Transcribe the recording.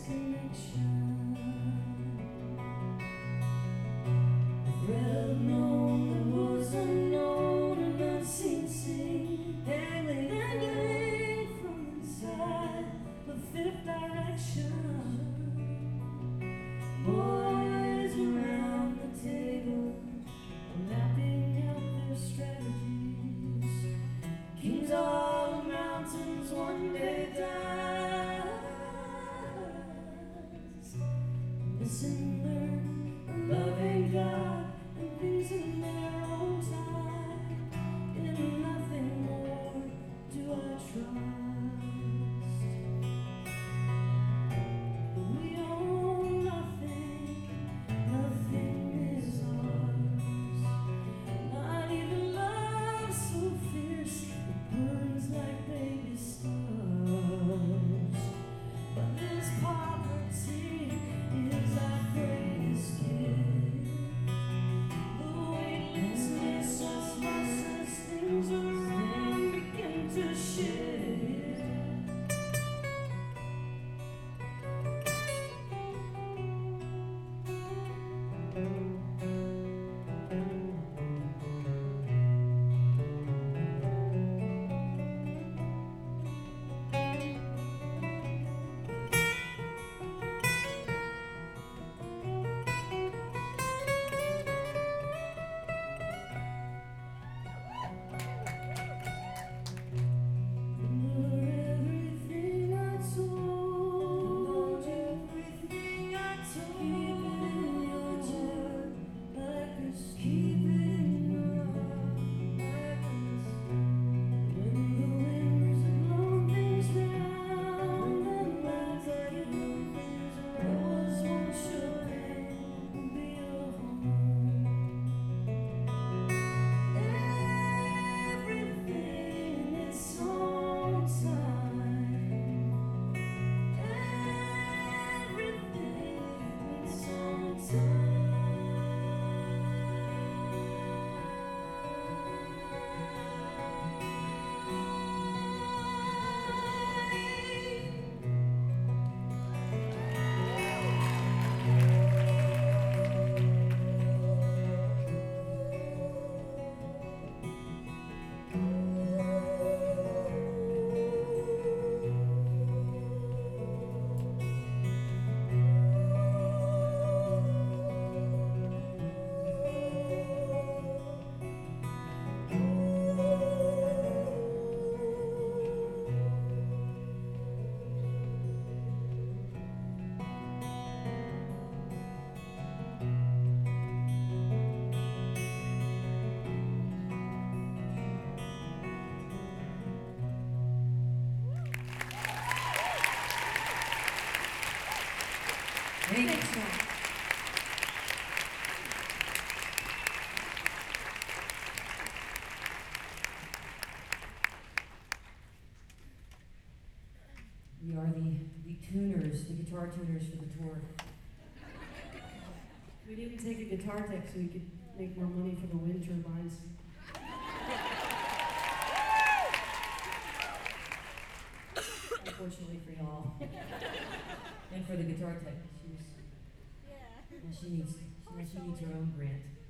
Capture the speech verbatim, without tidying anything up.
disconnection. The threat unknown, the was unknown, and unseen sing, dangling, dangling from inside the fifth direction. Boys around the table mapping out their strategies. Kings all the mountains one day dies. Listen, learn, loving God, and things in their own time. In nothing more do I trust. We own nothing, nothing is ours. Not even love so fierce it burns like baby stars. But this poverty is our greatest gift. The weightlessness of us as things around begin to shift. Everything I told, everything I told, keep it in your heart, like this. Keep it in your heart, like this. When the winds have blown things round and lies like you blow things around, yours won't show pain, be your home. Everything in its own time. Everything in its own time. Thanks, Matt. We are the, the tuners, the guitar tuners for the tour. We didn't take a guitar tech so we could make more money for the wind turbines. Unfortunately for y'all. And for the guitar tech. She's, well, she needs, she, she needs her own grant.